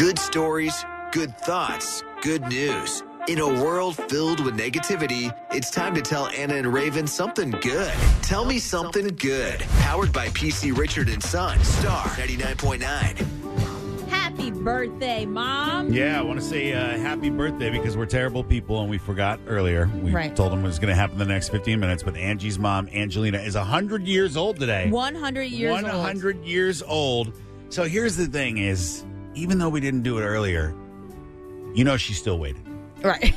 Good stories, good thoughts, good news. In a world filled with negativity, it's time to tell Anna and Raven something good. Tell me something good. Powered by PC Richard & Son. Star 99.9. Happy birthday, Mom. Yeah, I want to say happy birthday because we're terrible people and we forgot earlier. We Right. told them it was going to happen in the next 15 minutes, but Angie's mom, Angelina, is 100 years old today. 100 years old. 100 years old. So here's the thing is, even though we didn't do it earlier, you know she still waited. Right.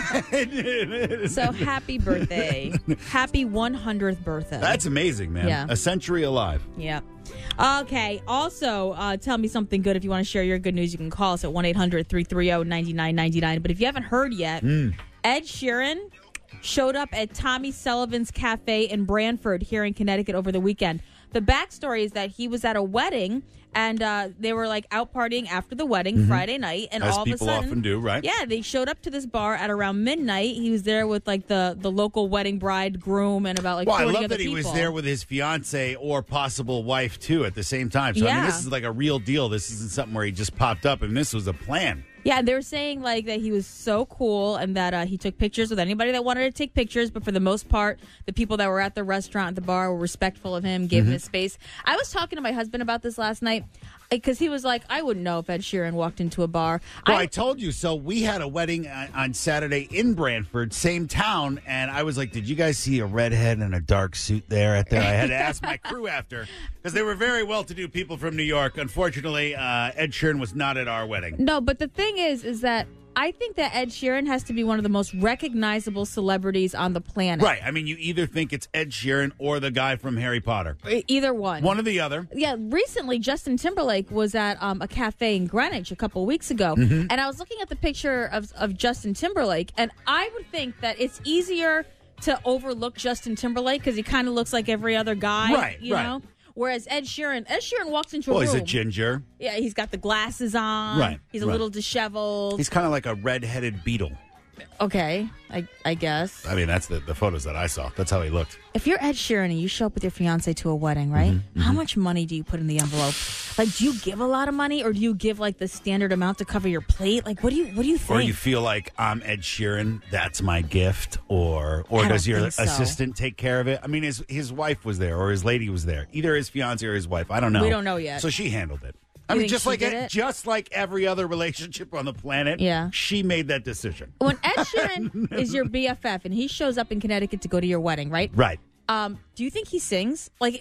So happy birthday. Happy 100th birthday. That's amazing, man. Yeah. A century alive. Yeah. Okay. Also, tell me something good. If you want to share your good news, you can call us at 1-800-330-9999. But if you haven't heard yet, Ed Sheeran showed up at Tommy Sullivan's Cafe in Branford here in Connecticut over the weekend. The backstory is that he was at a wedding, and they were like out partying after the wedding Friday night, and As all of a people sudden, often do, right? Yeah, they showed up to this bar at around midnight. He was there with like the local wedding bride, groom, and about like 40 I other love that he people. was there with his fiance or possible wife, too, at the same time. So, I mean, Yeah. this is like a real deal. This isn't something where he just popped up, and this was a plan. Yeah, they were saying like that he was so cool and that he took pictures with anybody that wanted to take pictures. But for the most part, the people that were at the restaurant, at the bar, were respectful of him, gave him his space. I was talking to my husband about this last night because he was like, I wouldn't know if Ed Sheeran walked into a bar. Well, I told you. So we had a wedding on Saturday in Branford, same town, and I was like, did you guys see a redhead in a dark suit there? I had to ask my crew after because they were very well-to-do people from New York. Unfortunately, Ed Sheeran was not at our wedding. No, but the thing is that I think that Ed Sheeran has to be one of the most recognizable celebrities on the planet. Right. I mean, you either think it's Ed Sheeran or the guy from Harry Potter. Either one. One or the other. Yeah, recently Justin Timberlake was at a cafe in Greenwich a couple of weeks ago, and I was looking at the picture of Justin Timberlake, and I would think that it's easier to overlook Justin Timberlake because he kind of looks like every other guy, Right, you right. know? Whereas Ed Sheeran walks into a Well, room. he's a ginger. Yeah, he's got the glasses on. Right, He's a right. little disheveled. He's kind of like a red-headed beetle. Okay, I guess. I mean, that's the photos that I saw. That's how he looked. If you're Ed Sheeran and you show up with your fiance to a wedding, right? How much money do you put in the envelope? Like, do you give a lot of money, or do you give like the standard amount to cover your plate? Like, what do you think? Or you feel like I'm Ed Sheeran, that's my gift, or I does don't your think so. assistant take care of it? I mean, his wife was there, or his lady was there, either his fiance or his wife. I don't know. We don't know yet. So she handled it. I You mean, think just she like did it? just like every other relationship on the planet. Yeah. she made that decision. When Ed Sheeran is your BFF and he shows up in Connecticut to go to your wedding, right? Right. Do you think he sings? Like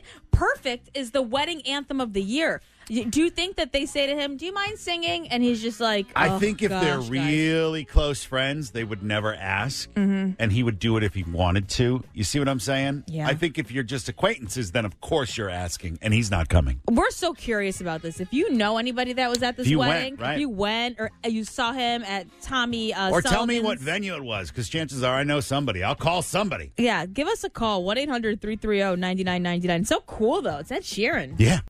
Perfect is the wedding anthem of the year. Do you think that they say to him, do you mind singing? And he's just like, I oh, think if they're gosh, guys. really close friends, they would never ask, and he would do it if he wanted to. You see what I'm saying? Yeah. I think if you're just acquaintances, then of course you're asking, and he's not coming. We're so curious about this. If you know anybody that was at this If you wedding, went, right. if you went or you saw him at Tommy Or tell me Sullivan's- what venue it was, because chances are I know somebody. I'll call somebody. Yeah, give us a call, 1-800-330-9999. So cool, though. It's Ed Sheeran. Yeah.